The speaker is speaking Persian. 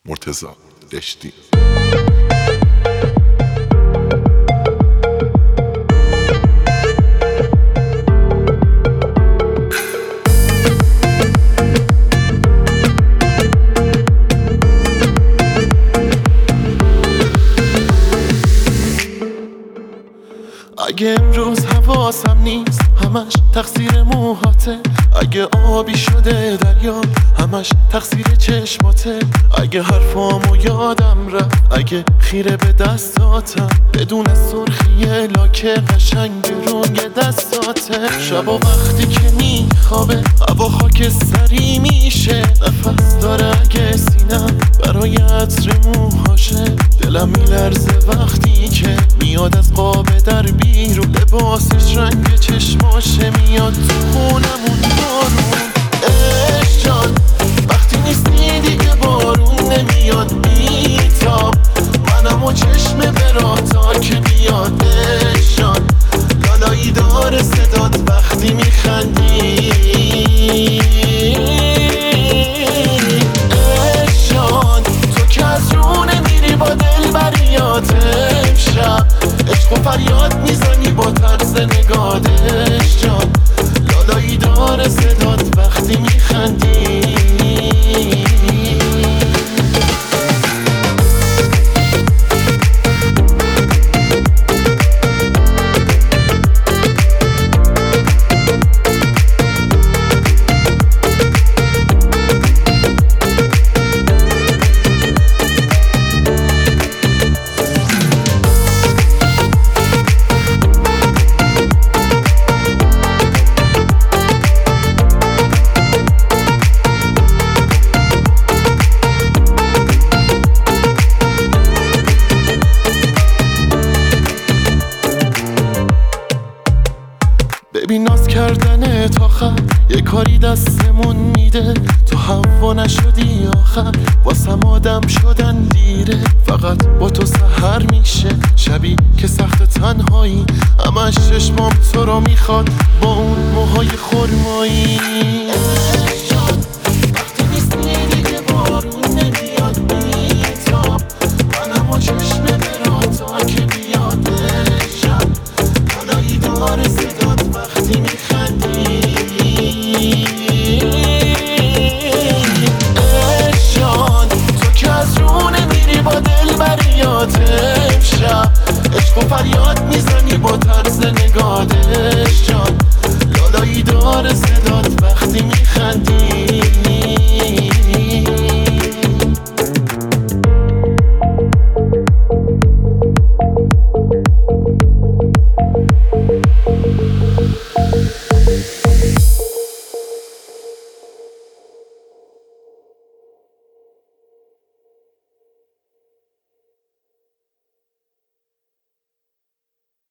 مرتضی دشتی. اگه امروز حواسم نیست همش تقصیر موهاته، اگه آبی شده دریا همش تقصیر چشماته، اگه حرفامو یادم رفت، اگه خیره به دستاتم بدون سرخی لاکه قشنگ روی دستاته. شبا وقتی که میخوابه هوا خاک سری میشه، نفس داره اگه سینم برای عطر موهاشه، دلم میلرزه وقتی که میاد از قاب در بیرون، لباسش رنگ چشماشه میاد تو خونمون بارون. عشق جان وقتی نیستی دیگه بارون نمیاد بیتاب، منم و چشم براتا که بیاد. عشق جان لالایی داره صدات وقتی میخندی، عشق جان تو که از رو نمیری با دل بریات امشب، عشق و فریاد میزنی با طرز نگات. عشق جان لالایی داره صدات وقتی میخندی. ببین ناز کردن تا خب یه کاری دستمون میده، تو هوا نشدی آخر واسم آدم شدن دیره، فقط با تو سحر میشه شبی که سخت تنهایی، همش چشمام تو رو میخواد با اون موهای خرمایی.